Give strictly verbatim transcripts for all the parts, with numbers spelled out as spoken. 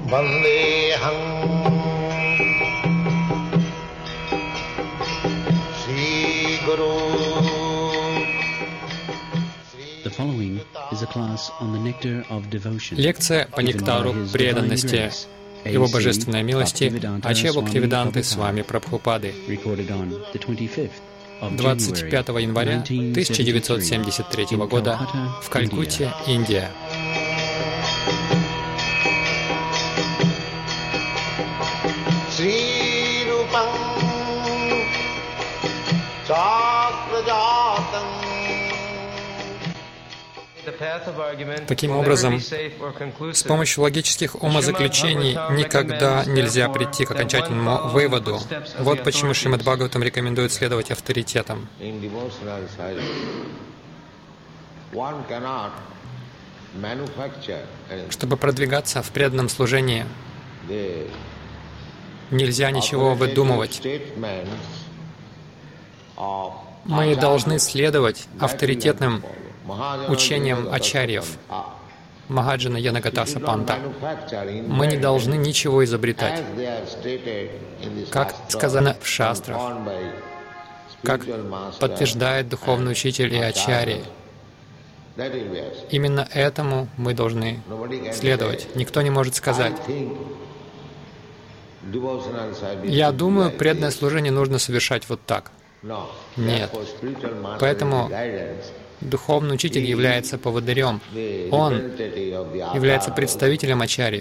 Vandeham Sri Guru. Лекция по нектару преданности Его Божественной милости Аче Бхактивиданты Свами Прабхупады. двадцать пятого января тысяча девятьсот семьдесят третьего года в Калькутте, Индия. Таким образом, с помощью логических умозаключений никогда нельзя прийти к окончательному выводу. Вот почему Шримад Бхагаватам рекомендует следовать авторитетам. Чтобы продвигаться в преданном служении, нельзя ничего выдумывать. Мы должны следовать авторитетным учением ачарьев, Махаджана Янагатаса Панта. Мы не должны ничего изобретать. Как сказано в шастрах, как подтверждает духовный учитель и ачарьи, именно этому мы должны следовать. Никто не может сказать: «Я думаю, преданное служение нужно совершать вот так». Нет. Поэтому духовный учитель является поводырем. Он является представителем ачарьев.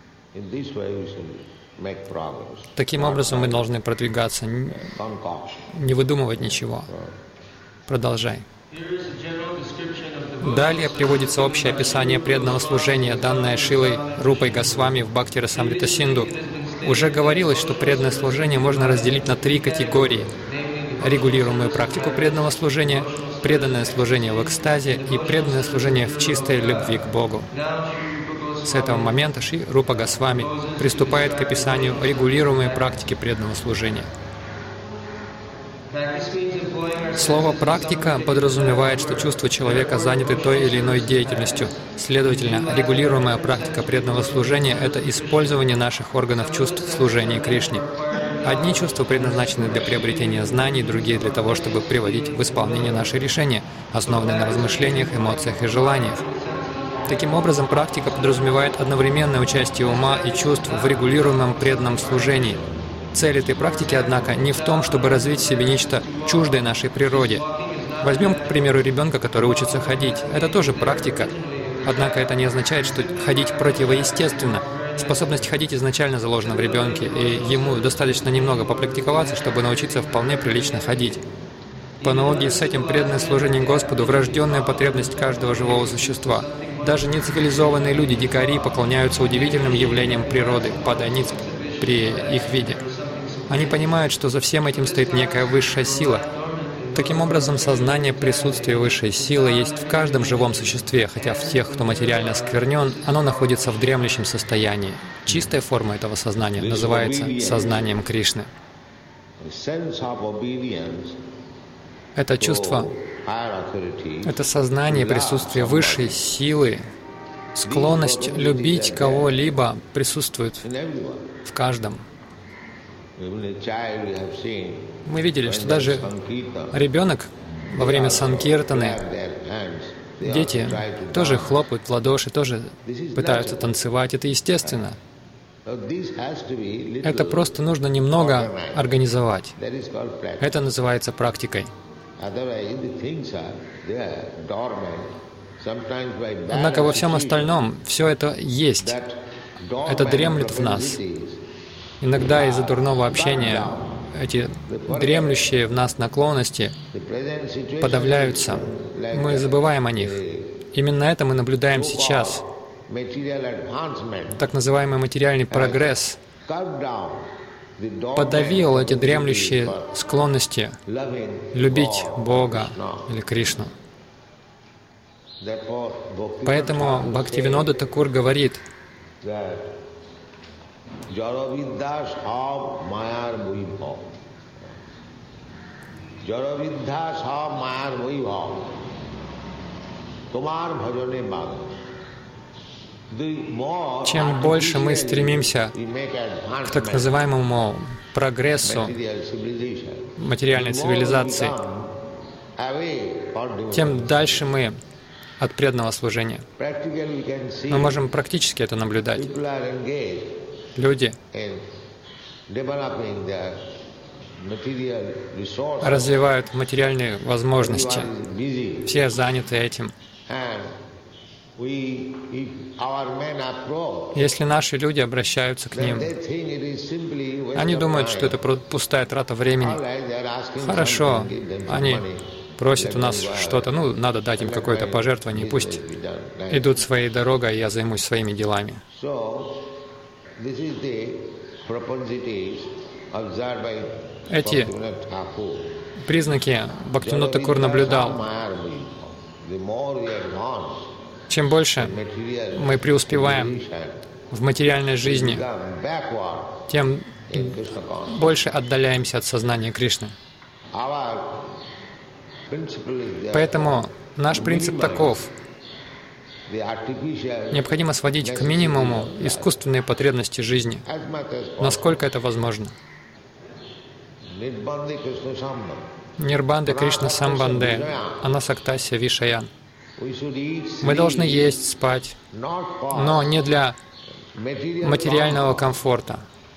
Таким образом мы должны продвигаться, не выдумывать ничего. Продолжай. Далее приводится общее описание преданного служения, данное Шилой Рупой Госвами в Бхакти Расамрита Синду. Уже говорилось, что преданное служение можно разделить на три категории: регулируемую практику преданного служения, преданное служение в экстазе и преданное служение в чистой любви к Богу. С этого момента Шри Рупа Госвами приступает к описанию регулируемой практики преданного служения. Слово «практика» подразумевает, что чувства человека заняты той или иной деятельностью. Следовательно, регулируемая практика преданного служения — это использование наших органов чувств в служении Кришне. Одни чувства предназначены для приобретения знаний, другие — для того, чтобы приводить в исполнение наши решения, основанные на размышлениях, эмоциях и желаниях. Таким образом, практика подразумевает одновременное участие ума и чувств в регулируемом преданном служении. Цель этой практики, однако, не в том, чтобы развить в себе нечто чуждое нашей природе. Возьмем, к примеру, ребенка, который учится ходить. Это тоже практика. Однако это не означает, что ходить противоестественно. Способность ходить изначально заложена в ребенке, и ему достаточно немного попрактиковаться, чтобы научиться вполне прилично ходить. По аналогии с этим, преданное служение Господу — врожденная потребность каждого живого существа. Даже нецивилизованные люди, дикари, поклоняются удивительным явлениям природы, паданиц при их виде. Они понимают, что за всем этим стоит некая высшая сила. Таким образом, сознание присутствия высшей силы есть в каждом живом существе, хотя в тех, кто материально осквернен, оно находится в дремлющем состоянии. Чистая форма этого сознания называется сознанием Кришны. Это чувство, это сознание присутствия высшей силы, склонность любить кого-либо присутствует в каждом. Мы видели, что даже ребенок во время санкиртаны, дети тоже хлопают в ладоши, тоже пытаются танцевать. Это естественно. Это просто нужно немного организовать. Это называется практикой. Однако во всем остальном все это есть. Это дремлет в нас. Иногда из-за дурного общения эти дремлющие в нас наклонности подавляются. Мы забываем о них. Именно это мы наблюдаем сейчас. Так называемый материальный прогресс подавил эти дремлющие склонности любить Бога или Кришну. Поэтому Бхактивинода Такур говорит: Jaravidya sab mayar vaibhav. Jaravidya sab mayar vaibhav. Tomar bhajane baga. Чем больше мы стремимся к так называемому прогрессу материальной цивилизации, тем дальше мы от преданного служения. Мы можем практически это наблюдать. Люди развивают материальные возможности. Все заняты этим. Если наши люди обращаются к ним, они думают, что это пустая трата времени. Хорошо, они просят у нас что-то, ну, надо дать им какое-то пожертвование, пусть идут своей дорогой, а я займусь своими делами. Эти признаки Бхактивинода Тхакур наблюдал. Чем больше мы преуспеваем в материальной жизни, тем больше отдаляемся от сознания Кришны. Поэтому наш принцип таков. Необходимо сводить к минимуму искусственные потребности жизни, насколько это возможно. Нирбанде Кришна Самбанде, Анасактасья Вишаян. Мы должны есть, спать, но не для материального комфорта.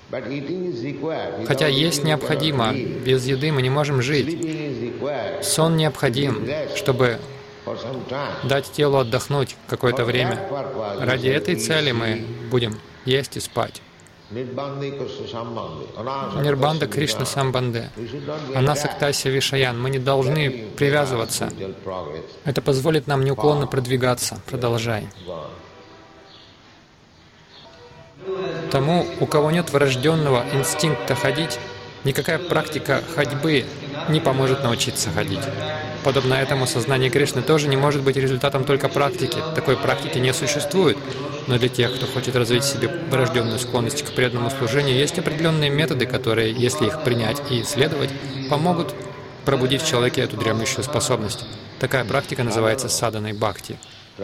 Хотя есть необходимо, без еды мы не можем жить. Сон необходим, чтобы дать телу отдохнуть какое-то время. Ради этой цели мы будем есть и спать. Нирбанда Кришна Самбанде, Анасактасья Вишаян. Мы не должны привязываться. Это позволит нам неуклонно продвигаться. Продолжай. Тому, у кого нет врожденного инстинкта ходить, никакая практика ходьбы не поможет научиться ходить. Подобно этому, сознание Кришны тоже не может быть результатом только практики. Такой практики не существует. Но для тех, кто хочет развить в себе врожденную склонность к преданному служению, есть определенные методы, которые, если их принять и исследовать, помогут пробудить в человеке эту дремлющую способность. Такая практика называется саданой бхакти.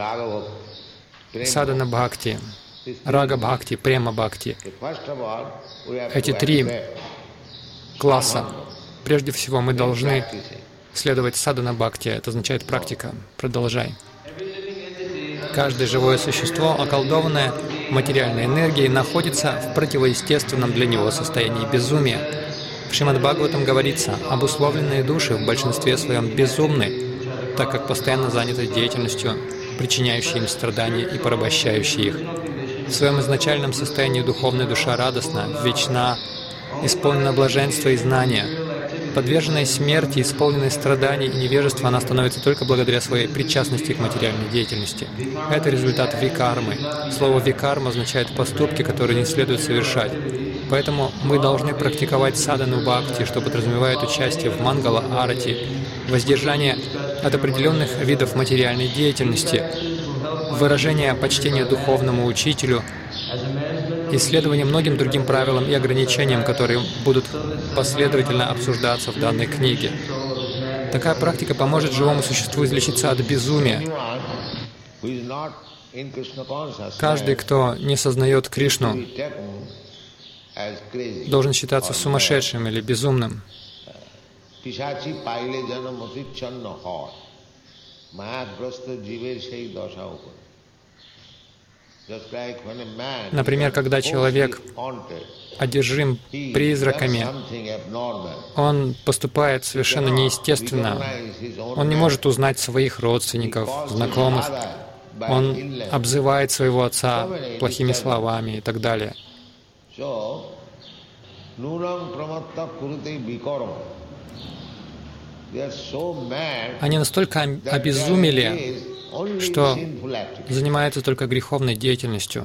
Садана бхакти, рага бхакти, према бхакти. Эти три класса. Прежде всего, мы должны следовать садана бхакти. Это означает практика. Продолжай. Каждое живое существо, околдованное материальной энергией, находится в противоестественном для него состоянии безумия. В Шримад-Бхагаватам говорится, обусловленные души в большинстве своем безумны, так как постоянно заняты деятельностью, причиняющей им страдания и порабощающей их. В своем изначальном состоянии духовная душа радостна, вечна, исполнена блаженства и знания. Подверженной смерти, исполненной страданий и невежества, она становится только благодаря своей причастности к материальной деятельности. Это результат викармы. Слово «викарма» означает поступки, которые не следует совершать. Поэтому мы должны практиковать садану бхакти, что подразумевает участие в мангала арати, воздержание от определенных видов материальной деятельности, выражение почтения духовному учителю, исследование многим другим правилам и ограничениям, которые будут последовательно обсуждаться в данной книге. Такая практика поможет живому существу излечиться от безумия. Каждый, кто не сознает Кришну, должен считаться сумасшедшим или безумным. Например, когда человек одержим призраками, он поступает совершенно неестественно. Он не может узнать своих родственников, знакомых. Он обзывает своего отца плохими словами и так далее. Они настолько обезумели, что занимаются только греховной деятельностью.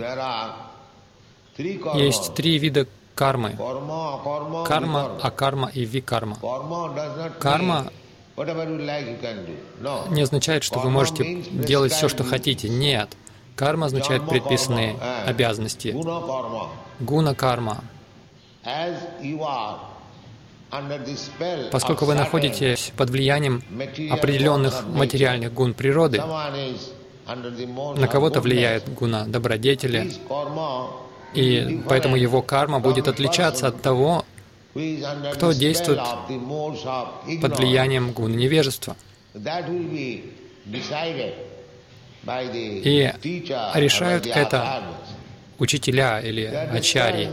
Есть три вида кармы. Карма, акарма и викарма. Карма не означает, что вы можете делать все, что хотите. Нет. Карма означает предписанные обязанности. Гуна-карма. Поскольку вы находитесь под влиянием определенных материальных гун природы, на кого-то влияет гуна добродетели, и поэтому его карма будет отличаться от того, кто действует под влиянием гуны невежества. И решают это учителя или ачарьи.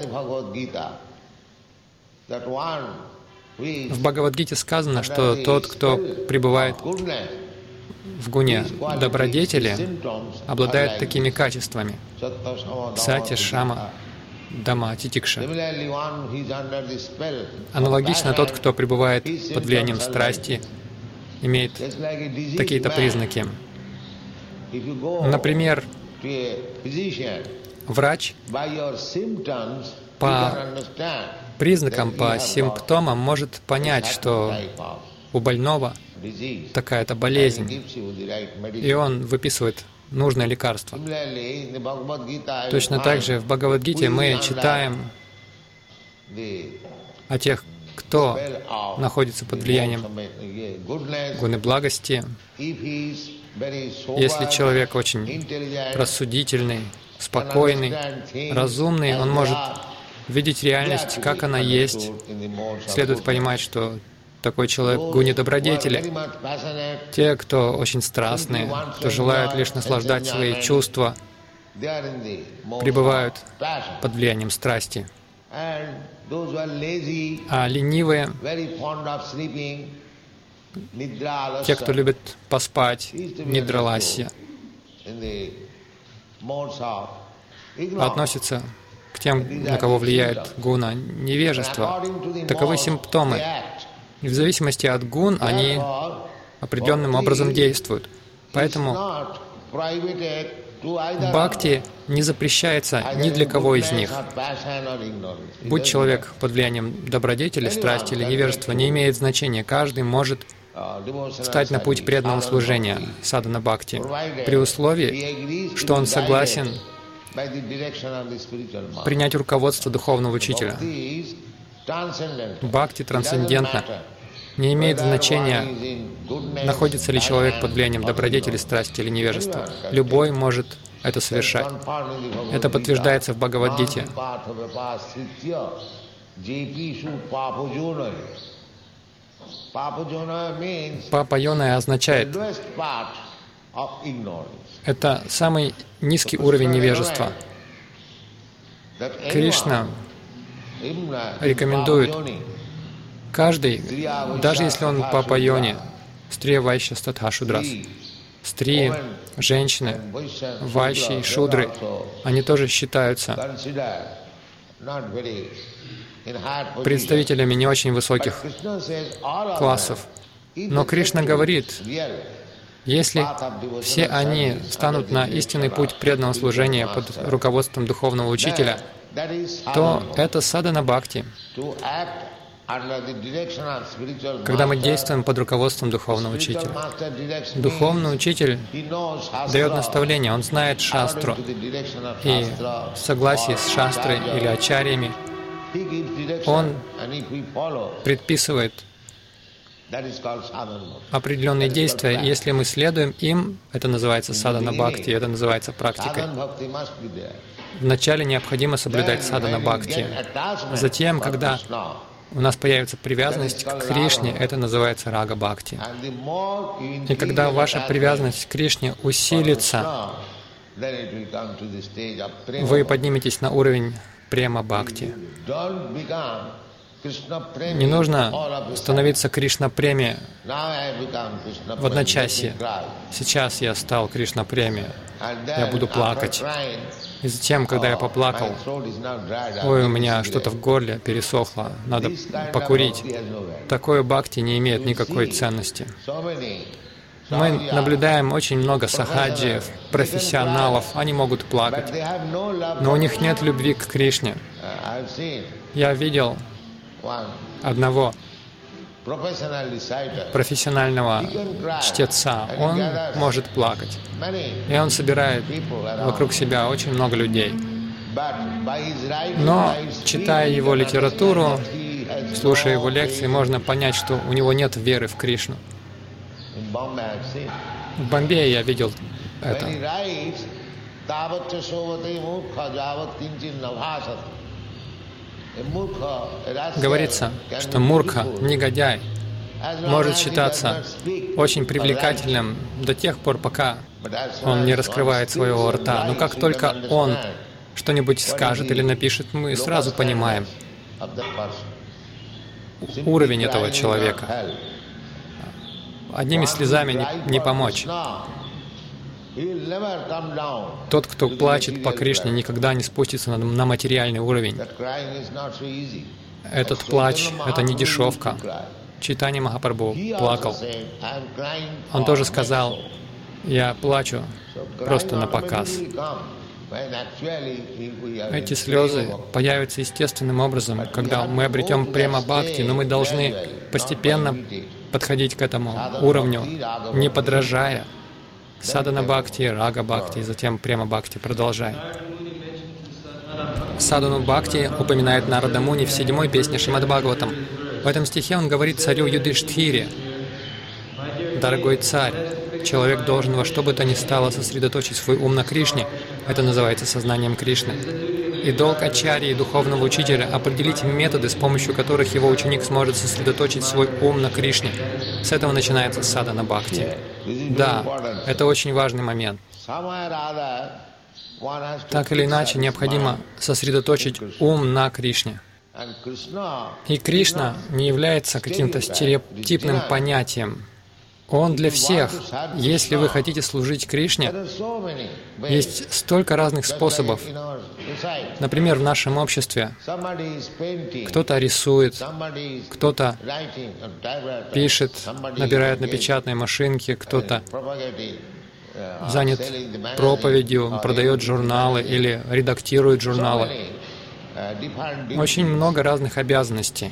В Бхагавад-гите сказано, что тот, кто пребывает в гуне добродетели, обладает такими качествами: сати, шама, дама, титикша. Аналогично, тот, кто пребывает под влиянием страсти, имеет такие-то признаки. Например, врач по признакам, по симптомам может понять, что у больного такая-то болезнь, и он выписывает нужное лекарство. Точно так же в Бхагавад-гите мы читаем о тех, кто находится под влиянием гуны благости. Если человек очень рассудительный, спокойный, разумный, он может видеть реальность, как она есть. Следует понимать, что такой человек в гуне добродетели. Те, кто очень страстные, кто желают лишь наслаждать свои чувства, пребывают под влиянием страсти. А ленивые, те, кто любит поспать, нидраласья, относятся к тем, на кого влияет гуна невежества. Таковы симптомы. И в зависимости от гун они определенным образом действуют. Поэтому бхакти не запрещается ни для кого из них. Будь человек под влиянием добродетели, страсти или невежества, не имеет значения. Каждый может встать на путь преданного служения, садхана бхакти, при условии, что он согласен принять руководство духовного учителя. Бхакти трансцендентна. Не имеет значения, находится ли человек под влиянием добродетели, страсти или невежества. Любой может это совершать. Это подтверждается в Бхагавад-гите. Папа-йона означает, это самый низкий уровень невежества. Кришна рекомендует каждый, даже если он папа-йони, стрия вайшья статха шудрас, стрии, женщины, вайшьи, шудры, они тоже считаются представителями не очень высоких классов. Но Кришна говорит, если все они станут на истинный путь преданного служения под руководством духовного учителя, то это садхана бхакти. Когда мы действуем под руководством духовного учителя. Духовный учитель дает наставление, он знает шастру, и в согласии с шастрой или ачарьями он предписывает определенные действия, и если мы следуем им, это называется садхана бхакти, это называется практикой. Вначале необходимо соблюдать садхана бхакти. Затем, когда у нас появится привязанность к Кришне, это называется рага бхакти. И когда ваша привязанность к Кришне усилится, вы подниметесь на уровень према бхакти. Не нужно становиться Кришна-преме в одночасье. Сейчас я стал Кришна-преме, я буду плакать. И затем, когда я поплакал, ой, у меня что-то в горле пересохло, надо покурить. Такое бхакти не имеет никакой ценности. Мы наблюдаем очень много сахаджиев, профессионалов, они могут плакать, но у них нет любви к Кришне. Я видел одного профессионального чтеца, он может плакать, и он собирает вокруг себя очень много людей. Но, читая его литературу, слушая его лекции, можно понять, что у него нет веры в Кришну. В Бомбее я видел это. Говорится, что мурха, негодяй, может считаться очень привлекательным до тех пор, пока он не раскрывает своего рта. Но как только он что-нибудь скажет или напишет, мы сразу понимаем уровень этого человека. Одними слезами не, не помочь. Тот, кто плачет по Кришне, никогда не спустится на, на материальный уровень. Этот плач — это не дешевка. Чайтанья Махапрабху плакал. Он тоже сказал: «Я плачу просто на показ». Эти слезы появятся естественным образом, когда мы обретем према бхакти, но мы должны постепенно подходить к этому уровню, не подражая. Садана бхакти, рага бхакти, затем према бхакти, продолжай. Садану бхакти упоминает Нарада Муни в седьмой песне Шримад Бхагаватам. В этом стихе он говорит царю Юдхиштхире: «Дорогой царь, человек должен во что бы то ни стало сосредоточить свой ум на Кришне». Это называется сознанием Кришны. И долг ачарьи и духовного учителя — определить методы, с помощью которых его ученик сможет сосредоточить свой ум на Кришне. С этого начинается садана бхакти. Да, это очень важный момент. Так или иначе, необходимо сосредоточить ум на Кришне. И Кришна не является каким-то стереотипным понятием. Он для всех. Если вы хотите служить Кришне, есть столько разных способов. Например, в нашем обществе кто-то рисует, кто-то пишет, набирает на печатной машинке, кто-то занят проповедью, продает журналы или редактирует журналы. Очень много разных обязанностей.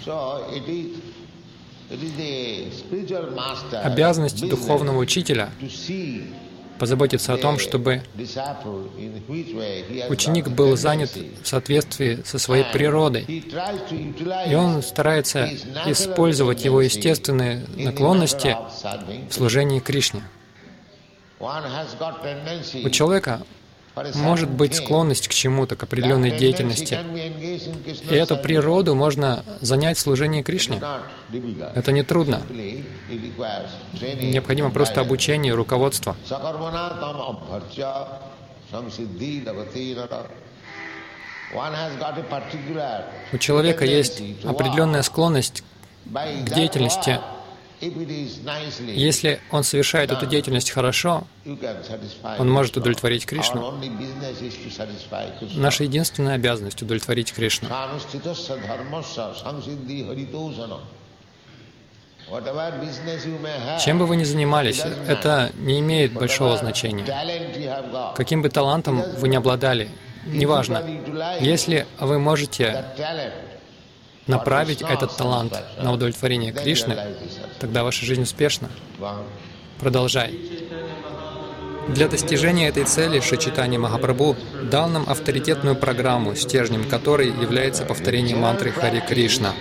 Обязанность духовного учителя — позаботиться о том, чтобы ученик был занят в соответствии со своей природой. И он старается использовать его естественные наклонности в служении Кришне. У человека может быть склонность к чему-то, к определенной деятельности. И эту природу можно занять в служении Кришне. Это не трудно. Необходимо просто обучение и руководство. У человека есть определенная склонность к деятельности. Если он совершает эту деятельность хорошо, он может удовлетворить Кришну. Наша единственная обязанность — удовлетворить Кришну. Чем бы вы ни занимались, это не имеет большого значения. Каким бы талантом вы ни обладали, неважно. Если вы можете направить этот талант на удовлетворение Кришны, тогда ваша жизнь успешна. Продолжай. Для достижения этой цели Шри Чайтанья Махапрабху дал нам авторитетную программу, стержнем которой является повторение мантры Харе Кришна.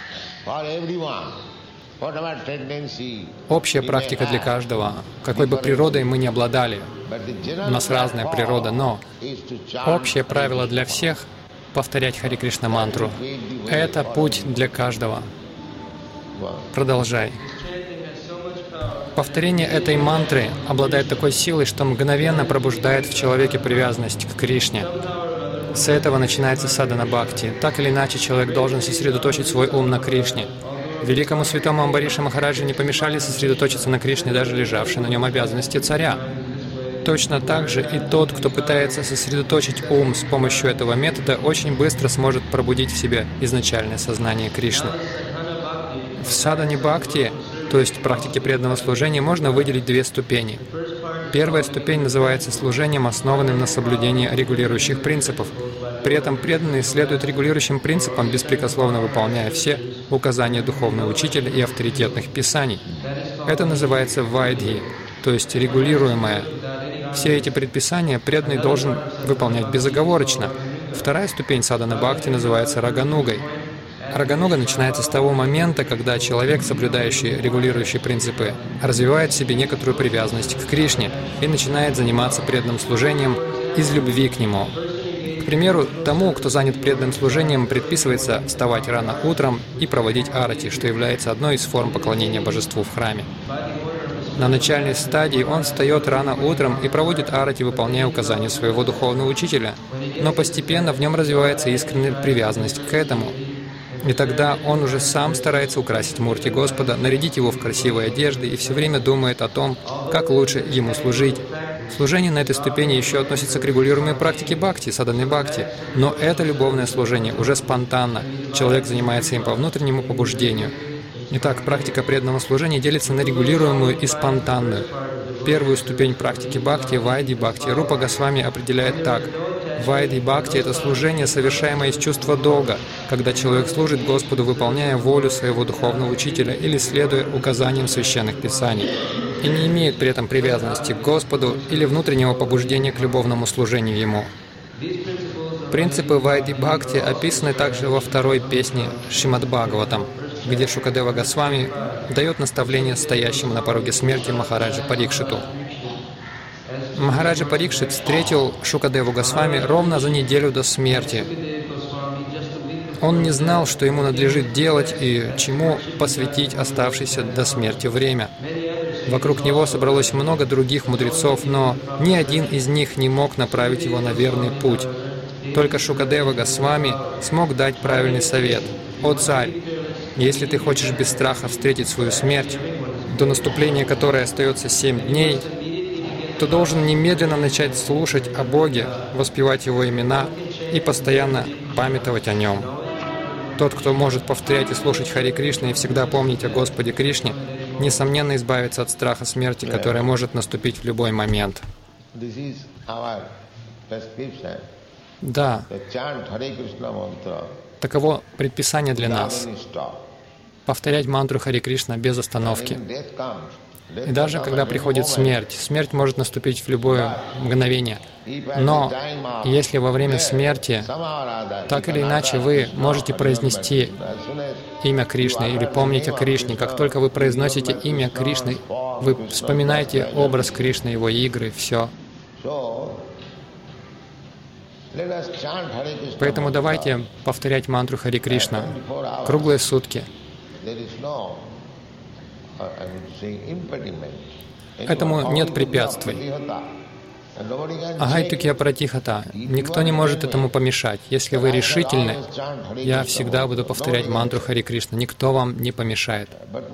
Общая практика для каждого, какой бы природой мы ни обладали. У нас разная природа, но общее правило для всех — повторять Харе Кришна мантру. Это путь для каждого. Продолжай. Повторение этой мантры обладает такой силой, что мгновенно пробуждает в человеке привязанность к Кришне. С этого начинается садана бхакти. Так или иначе, человек должен сосредоточить свой ум на Кришне. Великому святому Амбариша Махараджи не помешали сосредоточиться на Кришне даже лежавшие на нем обязанности царя. Точно так же и тот, кто пытается сосредоточить ум с помощью этого метода, очень быстро сможет пробудить в себе изначальное сознание Кришны. В садане бхакти, то есть практике преданного служения, можно выделить две ступени. Первая ступень называется служением, основанным на соблюдении регулирующих принципов. При этом преданные следуют регулирующим принципам, беспрекословно выполняя все указания духовного учителя и авторитетных писаний. Это называется вайдхи, то есть регулируемое. Все эти предписания преданный должен выполнять безоговорочно. Вторая ступень садана бхакти называется раганугой. Рагануга начинается с того момента, когда человек, соблюдающий регулирующие принципы, развивает в себе некоторую привязанность к Кришне и начинает заниматься преданным служением из любви к Нему. К примеру, тому, кто занят преданным служением, предписывается вставать рано утром и проводить арати, что является одной из форм поклонения божеству в храме. На начальной стадии он встает рано утром и проводит арати, выполняя указания своего духовного учителя, но постепенно в нем развивается искренняя привязанность к этому. И тогда он уже сам старается украсить мурти Господа, нарядить его в красивые одежды и все время думает о том, как лучше ему служить. Служение на этой ступени еще относится к регулируемой практике бхакти, саданной бхакти, но это любовное служение уже спонтанно. Человек занимается им по внутреннему побуждению. Итак, практика преданного служения делится на регулируемую и спонтанную. Первую ступень практики бхакти, вайди бхакти, Рупа Госвами определяет так. Вайди бхакти — это служение, совершаемое из чувства долга, когда человек служит Господу, выполняя волю своего духовного учителя или следуя указаниям священных писаний, и не имеет при этом привязанности к Господу или внутреннего побуждения к любовному служению Ему. Принципы Вайди бхакти описаны также во второй песне Шримад-Бхагаватам, где Шукадева Госвами дает наставление стоящему на пороге смерти Махараджи Парикшиту. Махараджа Парикшит встретил Шукадеву Госвами ровно за неделю до смерти. Он не знал, что ему надлежит делать и чему посвятить оставшееся до смерти время. Вокруг него собралось много других мудрецов, но ни один из них не мог направить его на верный путь. Только Шукадева Госвами смог дать правильный совет. «О царь, если ты хочешь без страха встретить свою смерть, до наступления которой остается семь дней, то должен немедленно начать слушать о Боге, воспевать Его имена и постоянно памятовать о Нем. Тот, кто может повторять и слушать Хари Кришна и всегда помнить о Господе Кришне, несомненно избавится от страха смерти, которая может наступить в любой момент». Да, таково предписание для нас — повторять мантру Хари Кришна без остановки. И даже когда приходит смерть, смерть может наступить в любое мгновение. Но если во время смерти, так или иначе, вы можете произнести имя Кришны или помнить о Кришне, как только вы произносите имя Кришны, вы вспоминаете образ Кришны, его игры, все. Поэтому давайте повторять мантру Хари Кришна круглые сутки. Этому нет препятствий. Агайтукья пратихата. Никто не может этому помешать. Если вы решительны, я всегда буду повторять мантру Хари Кришна. Никто вам не помешает.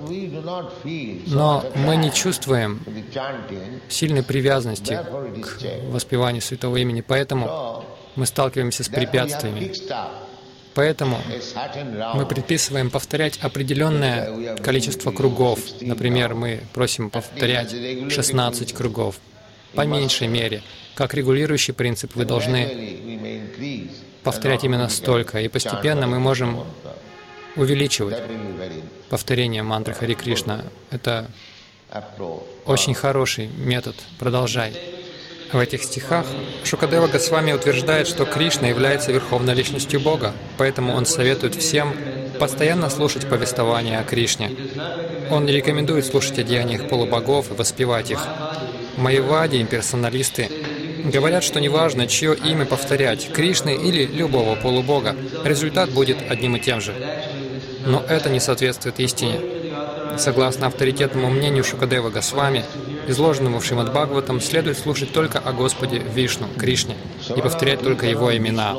Но мы не чувствуем сильной привязанности к воспеванию святого имени, поэтому мы сталкиваемся с препятствиями. Поэтому мы предписываем повторять определенное количество кругов. Например, мы просим повторять шестнадцать кругов. По меньшей мере. Как регулирующий принцип вы должны повторять именно столько. И постепенно мы можем увеличивать повторение мантры Хари Кришна. Это очень хороший метод. Продолжай. В этих стихах Шукадева Госвами утверждает, что Кришна является верховной личностью Бога, поэтому он советует всем постоянно слушать повествования о Кришне. Он не рекомендует слушать о деяниях полубогов и воспевать их. Майявади, имперсоналисты, говорят, что неважно, чье имя повторять, Кришны или любого полубога, результат будет одним и тем же. Но это не соответствует истине. Согласно авторитетному мнению Шукадевы Госвами, изложенному в Шримад-Бхагаватам, следует слушать только о Господе Вишну, Кришне, и повторять только Его имена.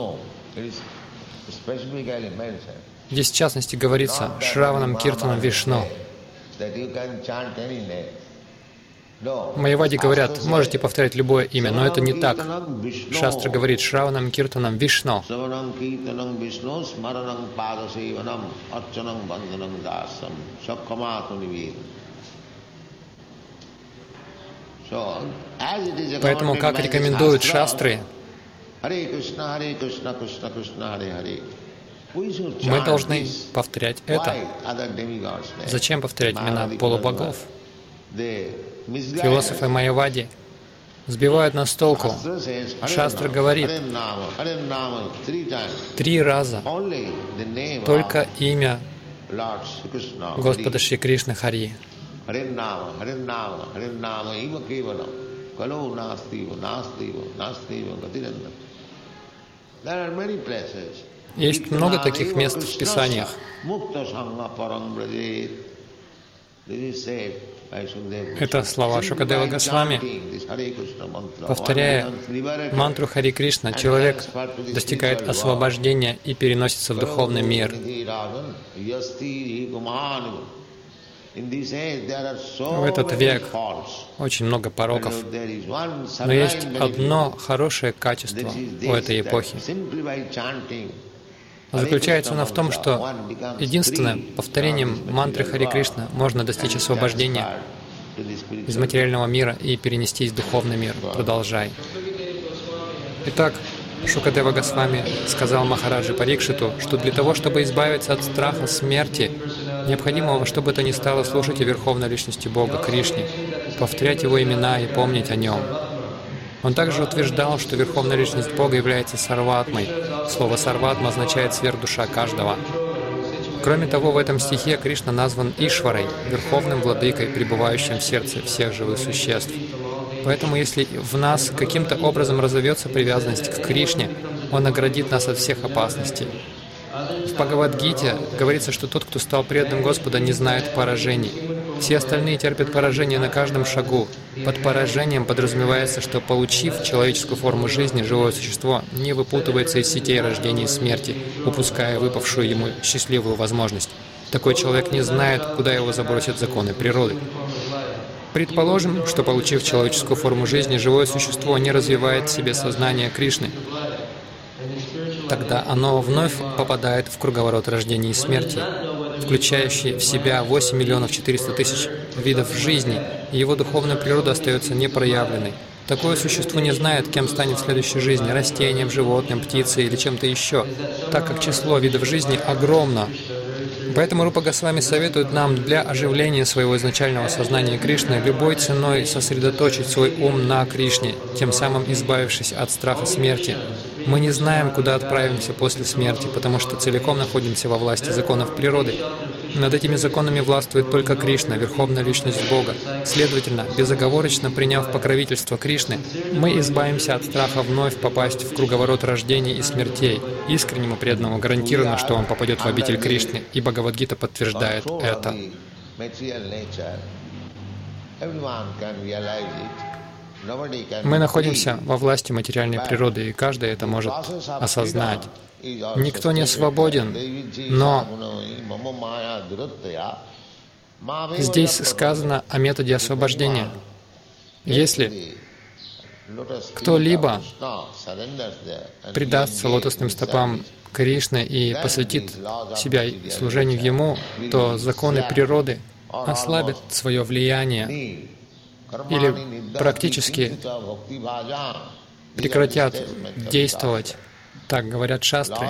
Здесь, в частности, говорится «Шраванам Киртанам Вишну». Майявади говорят, можете повторять любое имя, но это не так. Шастра говорит «Шраванам Киртанам Вишну». Поэтому, как рекомендуют шастры, мы должны повторять это. Зачем повторять имена полубогов? Философы Майявади сбивают нас с толку. Shastra says, Hare Шастра Nama, говорит Hare Nama, Hare Nama, three times. три раза Only the name только of имя Lord Shri Krishna. Господа Шри Кришны Хари. Hare Nama, Hare Nama, Hare Nama, Iva Kevalam, Kalo Nastiva, Nastiva, Nastiva, Gatiranda. There are many places. Есть много таких мест в Писаниях. Mukta Sangha Param Brajet. This is said by Sukadeva. Это слова Шукадева Госвами. Повторяя мантру Хари Кришна, человек достигает освобождения и переносится в духовный мир. В этот век очень много пороков, но есть одно хорошее качество у этой эпохи. Заключается оно в том, что единственное, повторением мантры Хари Кришна можно достичь освобождения из материального мира и перенестись в духовный мир. Продолжай. Итак, Шукадева Госвами сказал Махараджи Парикшиту, что для того, чтобы избавиться от страха смерти, необходимо во что бы то ни стало слушать о Верховной Личности Бога, Кришне, повторять Его имена и помнить о Нем. Он также утверждал, что Верховная Личность Бога является сарватмой. Слово «сарватма» означает «сверхдуша каждого». Кроме того, в этом стихе Кришна назван Ишварой, Верховным Владыкой, пребывающим в сердце всех живых существ. Поэтому, если в нас каким-то образом разовьется привязанность к Кришне, Он оградит нас от всех опасностей. В Бхагавад-гите говорится, что тот, кто стал преданным Господа, не знает поражений. Все остальные терпят поражение на каждом шагу. Под поражением подразумевается, что, получив человеческую форму жизни, живое существо не выпутывается из сетей рождения и смерти, упуская выпавшую ему счастливую возможность. Такой человек не знает, куда его забросят законы природы. Предположим, что, получив человеческую форму жизни, живое существо не развивает в себе сознание Кришны. Тогда оно вновь попадает в круговорот рождения и смерти, включающий в себя восемь миллионов четыреста тысяч видов жизни, и его духовная природа остается непроявленной. Такое существо не знает, кем станет в следующей жизни — растением, животным, птицей или чем-то еще, так как число видов жизни огромно. Поэтому Рупа Госвами советует нам для оживления своего изначального сознания Кришны любой ценой сосредоточить свой ум на Кришне, тем самым избавившись от страха смерти. Мы не знаем, куда отправимся после смерти, потому что целиком находимся во власти законов природы. Над этими законами властвует только Кришна, Верховная Личность Бога. Следовательно, безоговорочно приняв покровительство Кришны, мы избавимся от страха вновь попасть в круговорот рождений и смертей. Искреннему преданному гарантировано, что он попадет в обитель Кришны, и Бхагавад-гита подтверждает это. Мы находимся во власти материальной природы, и каждый это может осознать. Никто не свободен, но здесь сказано о методе освобождения. Если кто-либо предастся лотосным стопам Кришны и посвятит себя служению Ему, то законы природы ослабят свое влияние или практически прекратят действовать. Так говорят шастры.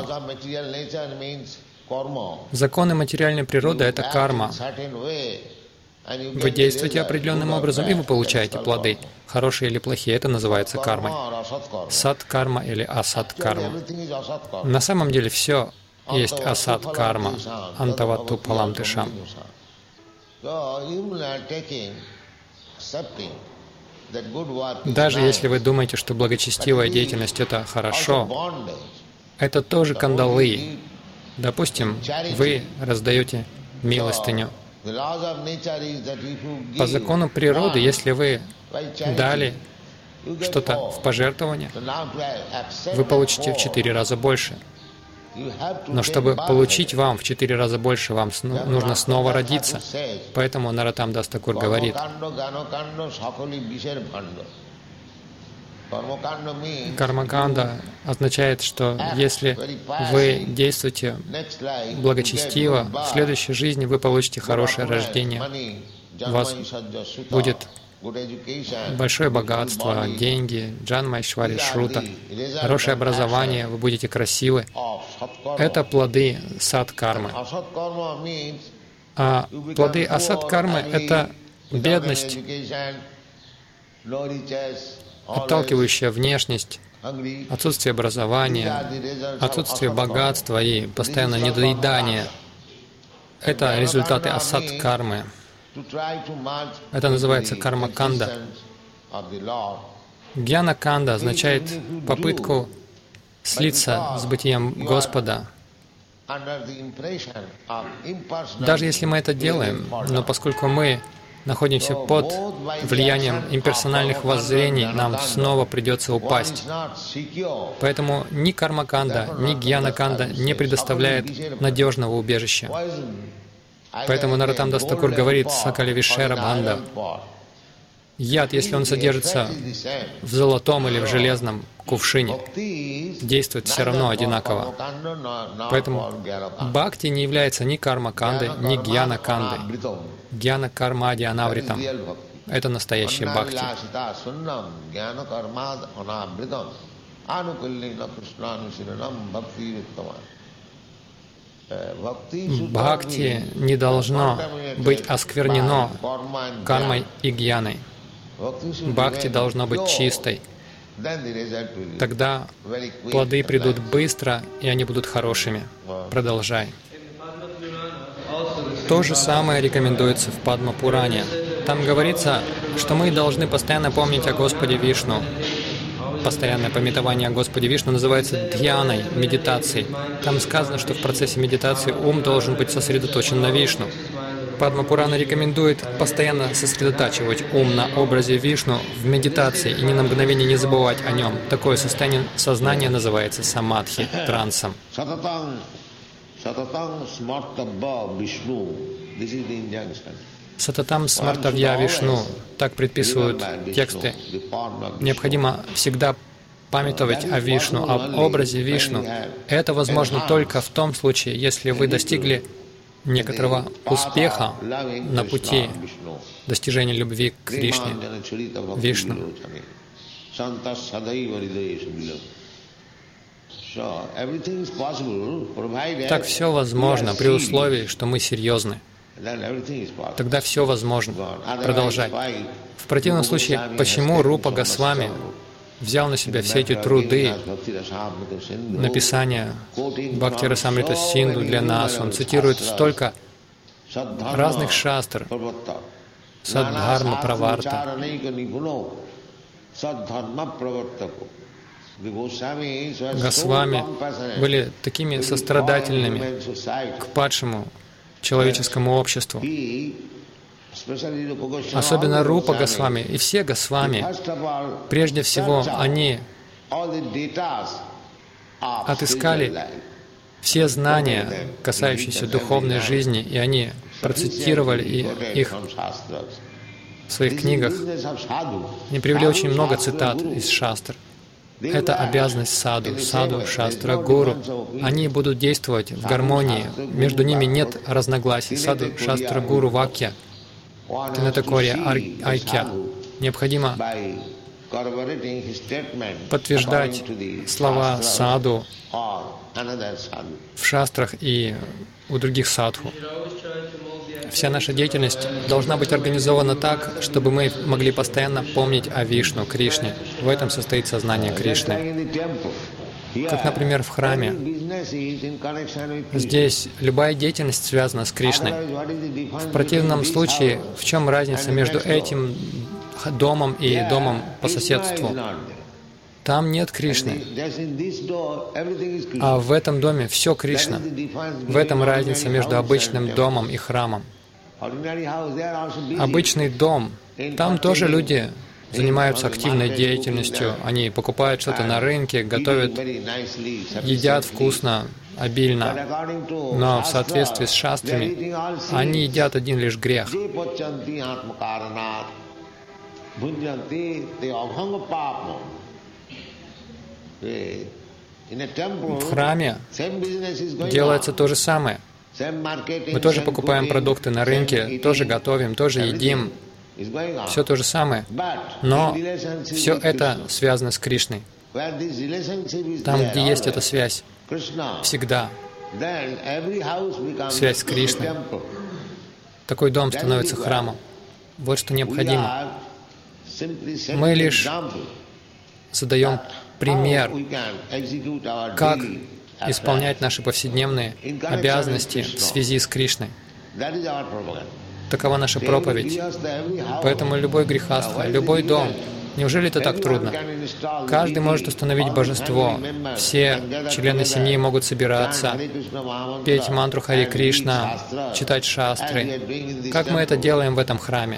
Законы материальной природы — это карма. Вы действуете определенным образом, и вы получаете плоды. Хорошие или плохие — это называется кармой. Сат-карма или асат-карма. На самом деле все есть асат-карма. Антаватту палам тишам. Даже если вы думаете, что благочестивая деятельность — это хорошо, это тоже кандалы. Допустим, вы раздаете милостыню. По закону природы, если вы дали что-то в пожертвование, вы получите в четыре раза больше. Но чтобы получить вам в четыре раза больше, вам нужно снова родиться. Поэтому Нароттам Дас Такур говорит, кармаканда означает, что если вы действуете благочестиво, в следующей жизни вы получите хорошее рождение. У вас будет большое богатство, деньги, джанма-айшварья, шрута, хорошее образование, вы будете красивы. Это плоды сад-кармы. А плоды асад-кармы — это бедность, отталкивающая внешность, отсутствие образования, отсутствие богатства и постоянное недоедание — это результаты асад-кармы. Это называется карма-канда. Гьяна-канда означает попытку слиться с бытием Господа. Даже если мы это делаем, но поскольку мы находимся под влиянием имперсональных воззрений, нам снова придется упасть. Поэтому ни карма-канда, ни гьяна-канда не предоставляет надежного убежища. Поэтому Нароттам-дас Такур говорит «Сакали Вишера Бханда». Яд, если он содержится в золотом или в железном кувшине, действует все равно одинаково. Поэтому бхакти не является ни карма-кандой, ни гьяна-кандой. Гьяна-кармади анавритам. Это настоящий бхакти. Бхакти не должно быть осквернено кармой и гьяной. Бхакти должно быть чистой. Тогда плоды придут быстро, и они будут хорошими. Продолжай. То же самое рекомендуется в Падма-пуране. Там говорится, что мы должны постоянно помнить о Господе Вишну. Постоянное памятование о Господе Вишну называется дхьяной, медитацией. Там сказано, что в процессе медитации ум должен быть сосредоточен на Вишну. Падма-пурана рекомендует постоянно сосредотачивать ум на образе Вишну в медитации и ни на мгновение не забывать о нем. Такое состояние сознания называется самадхи, трансом. Сататам смартавья Вишну. Так предписывают тексты. Необходимо всегда памятовать о Вишну, об образе Вишну. Это возможно только в том случае, если вы достигли некоторого успеха на пути достижения любви к Кришне, Вишну. Так все возможно при условии, что мы серьезны. Тогда все возможно. Продолжать. В противном случае, почему Рупа Госвами взял на себя все эти труды написания Бхакти Расамрита Синду для нас? Он цитирует столько разных шастр, Саддхарма Праварта. Госвами были такими сострадательными к падшему человеческому обществу. Особенно Рупа Госвами и все Госвами, прежде всего, они отыскали все знания, касающиеся духовной жизни, и они процитировали их в своих книгах. Они привели очень много цитат из шастр. Это обязанность саду, саду, шастра, гуру. Они будут действовать в гармонии. Между ними нет разногласий. Саду, шастра, гуру, вакья. Тинатакорья, айкья. Необходимо подтверждать слова саду в шастрах и у других садху. Вся наша деятельность должна быть организована так, чтобы мы могли постоянно помнить о Вишну, Кришне. В этом состоит сознание Кришны. Как, например, в храме. Здесь любая деятельность связана с Кришной. В противном случае, в чем разница между этим домом и домом по соседству? Там нет Кришны. А в этом доме все Кришна. В этом разница между обычным домом и храмом. Обычный дом, там тоже люди занимаются активной деятельностью. Они покупают что-то на рынке, готовят, едят вкусно, обильно. Но в соответствии с шастрами они едят один лишь грех. В храме делается то же самое. Мы тоже покупаем продукты на рынке, тоже готовим, тоже едим. Все то же самое. Но все это связано с Кришной. Там, где есть эта связь, всегда связь с Кришной, такой дом становится храмом. Вот что необходимо. Мы лишь задаем пример, как исполнять наши повседневные обязанности в связи с Кришной. Такова наша проповедь. Поэтому любой грехастха, любой дом, неужели это так трудно? Каждый может установить божество. Все члены семьи могут собираться, петь мантру Хари Кришна, читать шастры. Как мы это делаем в этом храме?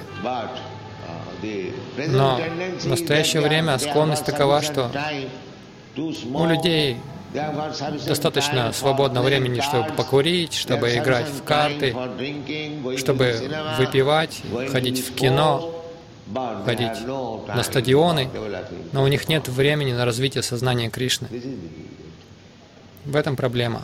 Но в настоящее время склонность такова, что у людей достаточно свободного времени, чтобы покурить, чтобы играть в карты, чтобы выпивать, ходить в кино, ходить на стадионы, но у них нет времени на развитие сознания Кришны. В этом проблема.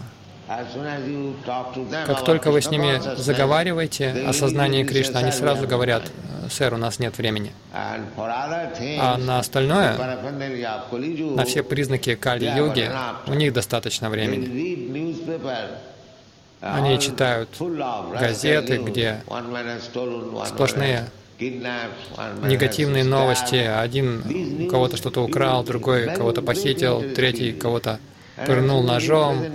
Как только вы с ними заговариваете о сознании Кришны, они сразу говорят: «Сэр, у нас нет времени». А на остальное, на все признаки Кали-юги, у них достаточно времени. Они читают газеты, где сплошные негативные новости. Один кого-то что-то украл, другой кого-то похитил, третий кого-то пырнул ножом.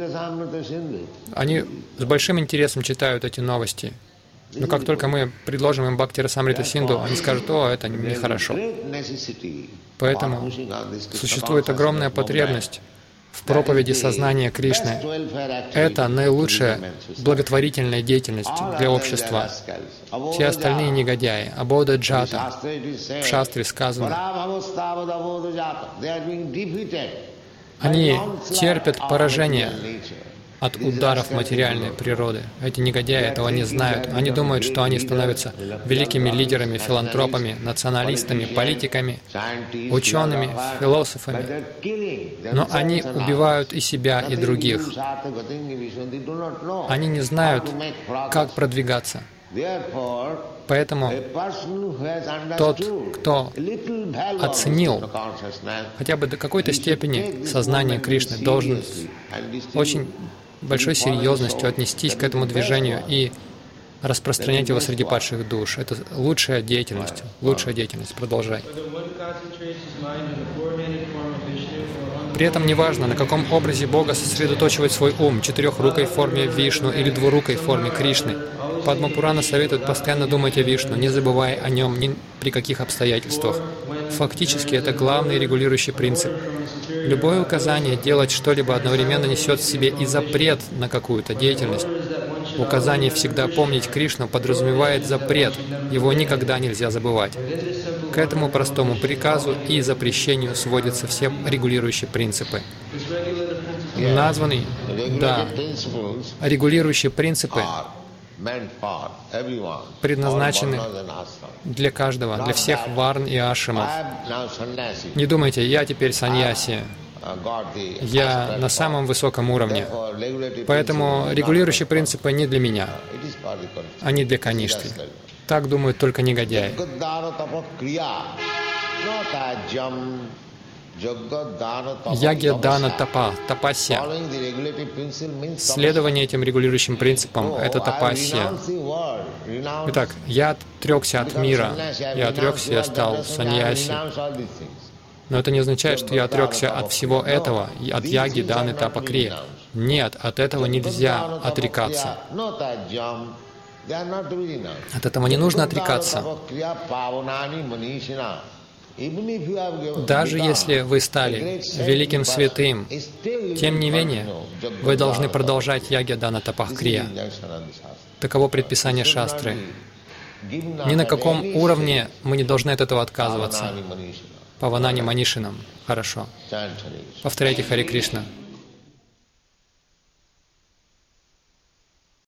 Они с большим интересом читают эти новости. Но как только мы предложим им Бхакти Расамрита Синду, они скажут: «О, это нехорошо». Поэтому существует огромная потребность в проповеди сознания Кришны. Это наилучшая благотворительная деятельность для общества. Все остальные негодяи, Абода Джата, в шастре сказано, они терпят поражение от ударов материальной природы. Эти негодяи этого не знают. Они думают, что они становятся великими лидерами, филантропами, националистами, политиками, учеными, философами. Но они убивают и себя, и других. Они не знают, как продвигаться. Поэтому тот, кто оценил хотя бы до какой-то степени сознание Кришны, должен с очень большой серьезностью отнестись к этому движению и распространять его среди падших душ. Это лучшая деятельность. Лучшая деятельность. Продолжай. При этом неважно, на каком образе Бога сосредоточивать свой ум, четырехрукой форме Вишну или двурукой форме Кришны. Падма Пурана советует постоянно думать о Вишну, не забывая о нем ни при каких обстоятельствах. Фактически, это главный регулирующий принцип. Любое указание делать что-либо одновременно несет в себе и запрет на какую-то деятельность. Указание всегда помнить Кришну подразумевает запрет, его никогда нельзя забывать. К этому простому приказу и запрещению сводятся все регулирующие принципы. Названы, да, регулирующие принципы предназначены для каждого, для всех варн и ашрамов. Не думайте: я теперь саньяси, я на самом высоком уровне. Поэтому регулирующие принципы не для меня, они для Каништы. Так думают только негодяи. Ягья, дана, тапа, тапасья. Следование этим регулирующим принципам — это тапасья. Итак, я отрекся от мира, я отрекся, я стал саньяси. Но это не означает, что я отрекся от всего этого, от яги, даны, тапа, крия. Нет, от этого нельзя отрекаться. От этого не нужно отрекаться. Даже если вы стали великим святым, тем не менее, вы должны продолжать ягья, дана, тапа, крия. Таково предписание шастры. Ни на каком уровне мы не должны от этого отказываться. Паванани Манишинам. Хорошо. Повторяйте Хари Кришна.